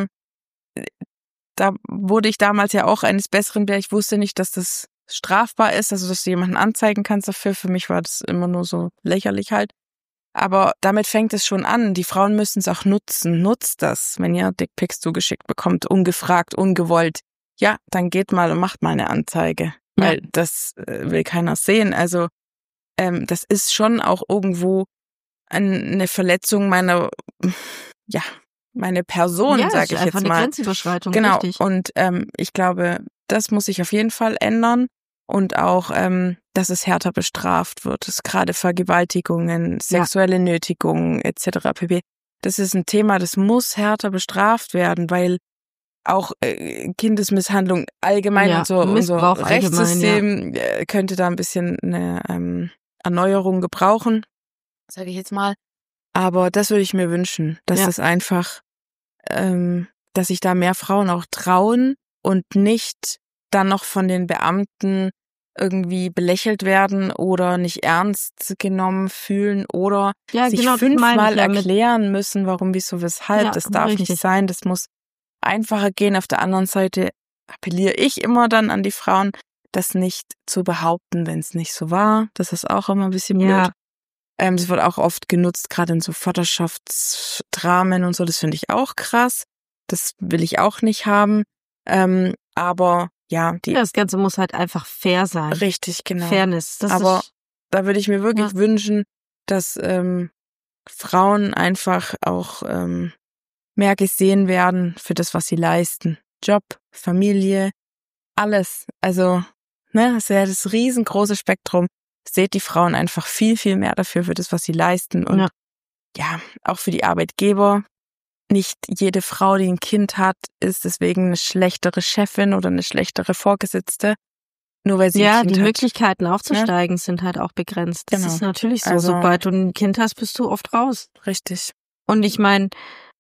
Da wurde ich damals ja auch eines Besseren belehrt. Ich wusste nicht, dass das strafbar ist, also dass du jemanden anzeigen kannst dafür. Für mich war das immer nur so lächerlich halt. Aber damit fängt es schon an. Die Frauen müssen es auch nutzen. Nutzt das, wenn ihr Dickpics zugeschickt bekommt, ungefragt, ungewollt. Ja, dann geht mal und macht mal eine Anzeige. Ja. Weil das will keiner sehen. Also das ist schon auch irgendwo eine Verletzung meiner, meine Person, ja, sage ich einfach jetzt eine mal. Grenzüberschreitung, Genau. richtig. Und ich glaube, das muss sich auf jeden Fall ändern. Und auch, dass es härter bestraft wird. Das gerade Vergewaltigungen, sexuelle Nötigungen etc. pp. Das ist ein Thema, das muss härter bestraft werden, weil auch Kindesmisshandlung allgemein unser Rechtssystem könnte da ein bisschen eine Erneuerung gebrauchen, sage ich jetzt mal. Aber das würde ich mir wünschen, dass das einfach, dass sich da mehr Frauen auch trauen und nicht dann noch von den Beamten irgendwie belächelt werden oder nicht ernst genommen fühlen oder sich 5-mal erklären müssen, warum, wieso, weshalb. Ja, das darf richtig. nicht sein. Das muss einfacher gehen. Auf der anderen Seite appelliere ich immer dann an die Frauen, das nicht zu behaupten, wenn es nicht so war. Das ist auch immer ein bisschen blöd. Das wird auch oft genutzt, gerade in so Vaterschaftsdramen und so. Das finde ich auch krass. Das will ich auch nicht haben. Aber ja, das Ganze muss halt einfach fair sein. Richtig, genau. Fairness. Aber da würde ich mir wirklich wünschen, dass Frauen einfach auch mehr gesehen werden für das, was sie leisten. Job, Familie, alles. Also, es ist ja das riesengroße Spektrum. Seht die Frauen einfach viel, viel mehr dafür für das, was sie leisten. Und ja, auch für die Arbeitgeber. Nicht jede Frau, die ein Kind hat, ist deswegen eine schlechtere Chefin oder eine schlechtere Vorgesetzte, nur weil sie ein Kind die hat. Möglichkeiten aufzusteigen sind halt auch begrenzt. Das ist natürlich so. Also, Sobald du ein Kind hast, bist du oft raus. Richtig. Und ich meine,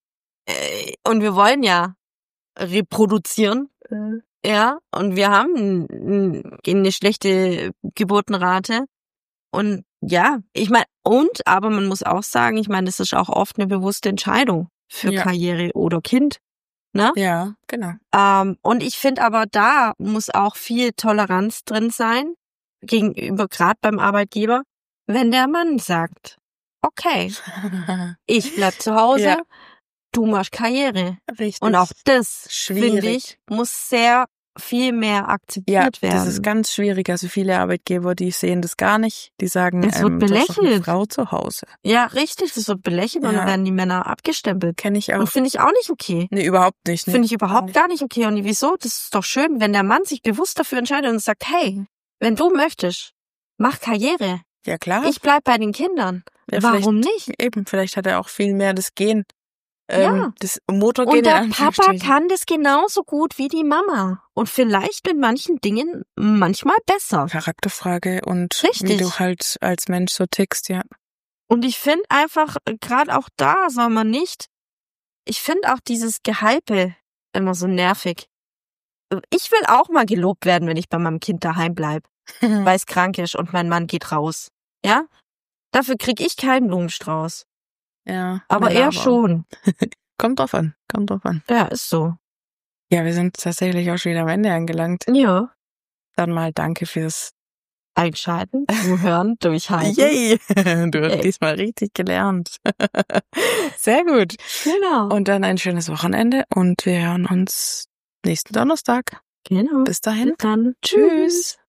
und wir wollen ja reproduzieren. Ja, und wir haben eine schlechte Geburtenrate. Und ja, ich meine, aber man muss auch sagen, ich meine, das ist auch oft eine bewusste Entscheidung für Karriere oder Kind, ne? Ja, genau. Und ich finde aber, da muss auch viel Toleranz drin sein, gegenüber, gerade beim Arbeitgeber, wenn der Mann sagt, okay, ich bleib zu Hause, du machst Karriere. Richtig. Und auch das, finde ich, muss sehr viel mehr akzeptiert werden. Das ist ganz schwierig. Also viele Arbeitgeber, die sehen das gar nicht. Die sagen, Es wird du hast doch eine belächelt. Frau zu Hause. Ja, richtig, das wird belächelt und Ja. dann werden die Männer abgestempelt. Kenne ich Und auch. finde ich auch nicht okay. Nee, überhaupt nicht. Nee. Finde ich überhaupt gar nicht okay. Und wieso? Das ist doch schön, wenn der Mann sich bewusst dafür entscheidet und sagt, hey, wenn du möchtest, mach Karriere. Ja, klar. Ich bleib bei den Kindern. Ja, Warum nicht? Eben, vielleicht hat er auch viel mehr das Gen. Ja. Das Motorgen Und der in Papa Anführungsstrichen. kann das genauso gut wie die Mama. Und vielleicht mit manchen Dingen manchmal besser. Charakterfrage und Richtig. wie du halt als Mensch so tickst, ja. Und ich finde einfach, gerade auch da soll man nicht, ich finde auch dieses Gehype immer so nervig. Ich will auch mal gelobt werden, wenn ich bei meinem Kind daheim bleib, weil es krank ist und mein Mann geht raus. Ja? Dafür krieg ich keinen Blumenstrauß. Ja. Aber Männer er schon. Kommt drauf an. Ja, ist so. Ja, wir sind tatsächlich auch schon wieder am Ende angelangt. Ja. Dann mal danke fürs Einschalten, zuhören, durchhalten. Yay! Du hast Yay. diesmal richtig gelernt. Sehr gut. Genau. Und dann ein schönes Wochenende und wir hören uns nächsten Donnerstag. Genau. Bis dahin. Bis dann. Tschüss.